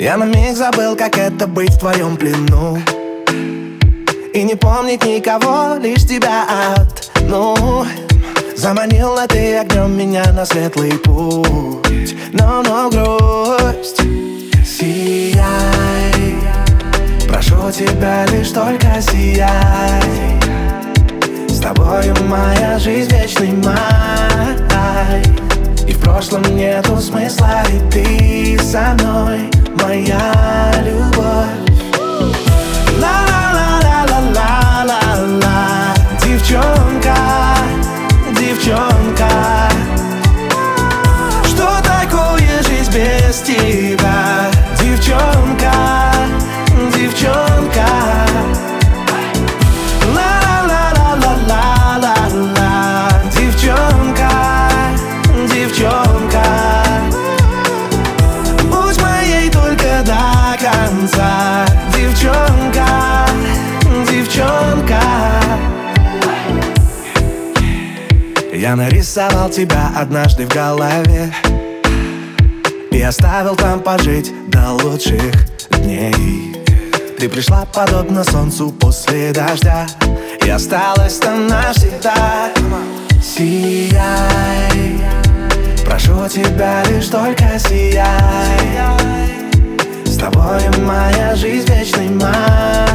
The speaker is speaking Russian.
Я на миг забыл, как это быть в твоем плену, и не помнить никого, лишь тебя одну. Заманила ты огнем меня на светлый путь, но грусть, сияй. Прошу тебя лишь только сияй. С тобою моя жизнь вечный май, и в прошлом нету смысла, и ты со мной, моя любовь. Ла-ла-ла-ла-ла-ла-ла, девчонка, девчонка, что такое жизнь без тебя? Девчонка, девчонка. Ла-ла-ла-ла-ла-ла-ла, девчонка, девчонка, будь моей только до конца. Девчонка, девчонка. Я нарисовал тебя однажды в голове и оставил там пожить до лучших дней. Ты пришла подобно солнцу после дождя и осталась там навсегда. Сияй, прошу тебя лишь только сияй. С тобой моя жизнь вечный май,